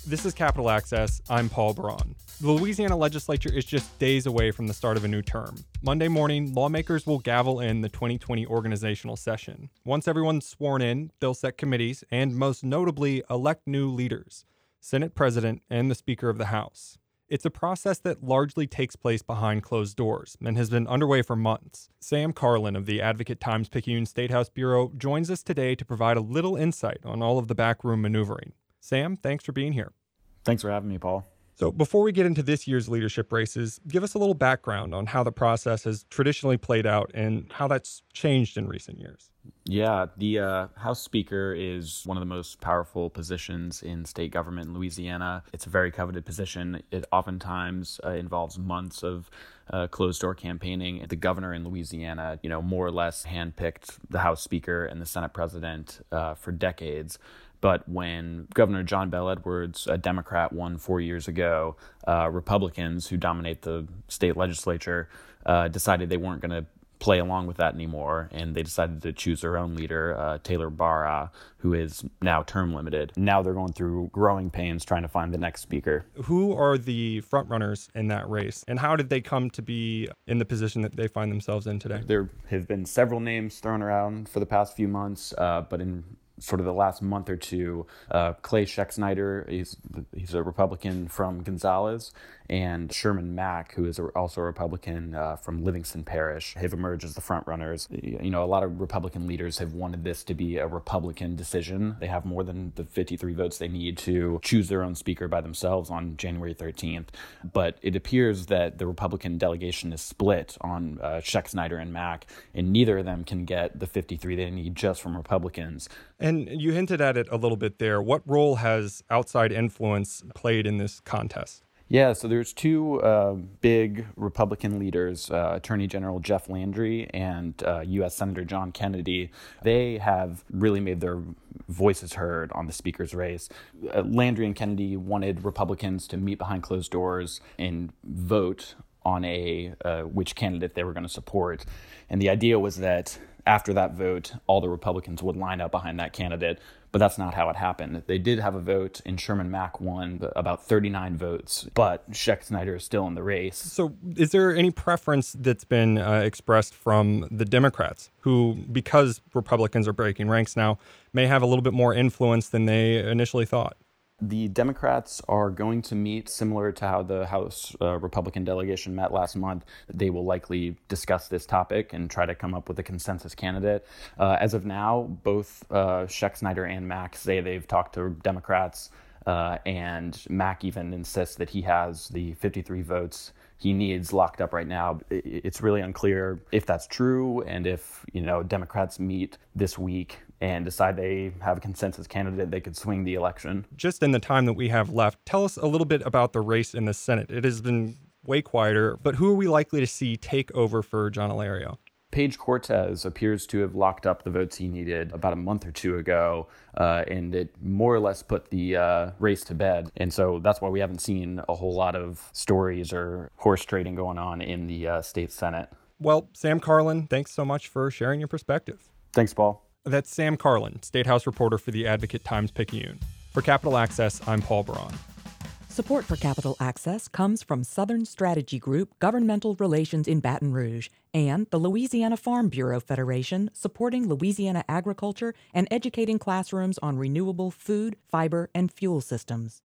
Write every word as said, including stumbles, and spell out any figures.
This is Capitol Access. I'm Paul Braun. The Louisiana legislature is just days away from the start of a new term. Monday morning, lawmakers will gavel in the twenty twenty organizational session. Once everyone's sworn in, they'll set committees and, most notably, elect new leaders, Senate President and the Speaker of the House. It's a process that largely takes place behind closed doors and has been underway for months. Sam Carlin of the Advocate Times-Picayune State House Bureau joins us today to provide a little insight on all of the backroom maneuvering. Sam, thanks for being here. Thanks for having me, Paul. So before we get into this year's leadership races, give us a little background on how the process has traditionally played out and how that's changed in recent years. Yeah, the uh, House Speaker is one of the most powerful positions in state government in Louisiana. It's a very coveted position. It oftentimes uh, involves months of uh, closed-door campaigning. The governor in Louisiana, you know, more or less handpicked the House Speaker and the Senate President uh, for decades. But when Governor John Bel Edwards, a Democrat, won four years ago, uh, Republicans who dominate the state legislature uh, decided they weren't going to play along with that anymore, and they decided to choose their own leader, uh, Taylor Barra, who is now term limited. Now they're going through growing pains trying to find the next speaker. Who are the frontrunners in that race, and how did they come to be in the position that they find themselves in today? There have been several names thrown around for the past few months, uh, but in sort of the last month or two, uh, Clay Schexnayder, he's, he's a Republican from Gonzales, and Sherman Mack, who is a, also a Republican uh, from Livingston Parish, have emerged as the front runners. You know, a lot of Republican leaders have wanted this to be a Republican decision. They have more than the fifty-three votes they need to choose their own speaker by themselves on January thirteenth. But it appears that the Republican delegation is split on uh, Schexnayder and Mack, and neither of them can get the fifty-three they need just from Republicans. And you hinted at it a little bit there. What role has outside influence played in this contest? Yeah, so there's two uh, big Republican leaders, uh, Attorney General Jeff Landry and uh, U S Senator John Kennedy. They have really made their voices heard on the speaker's race. Uh, Landry and Kennedy wanted Republicans to meet behind closed doors and vote on a uh, which candidate they were going to support. And the idea was that after that vote, all the Republicans would line up behind that candidate. But that's not how it happened. They did have a vote, and Sherman Mack won about thirty-nine votes, but Schexnayder is still in the race. So is there any preference that's been uh, expressed from the Democrats, who, because Republicans are breaking ranks now, may have a little bit more influence than they initially thought? The Democrats are going to meet similar to how the House uh, Republican delegation met last month. They will likely discuss this topic and try to come up with a consensus candidate. Uh, as of now, both uh, Schexnayder and Mack say they've talked to Democrats, uh, and Mack even insists that he has the fifty-three votes he needs locked up right now. It's really unclear if that's true, and if, you know, Democrats meet this week and decide they have a consensus candidate, they could swing the election. Just in the time that we have left, tell us a little bit about the race in the Senate. It has been way quieter, but who are we likely to see take over for John Alario? Page Cortez appears to have locked up the votes he needed about a month or two ago, uh, and it more or less put the uh, race to bed. And so that's why we haven't seen a whole lot of stories or horse trading going on in the uh, state Senate. Well, Sam Carlin, thanks so much for sharing your perspective. Thanks, Paul. That's Sam Carlin, State House reporter for the Advocate Times-Picayune. For Capitol Access, I'm Paul Braun. Support for Capitol Access comes from Southern Strategy Group Governmental Relations in Baton Rouge and the Louisiana Farm Bureau Federation, supporting Louisiana agriculture and educating classrooms on renewable food, fiber, and fuel systems.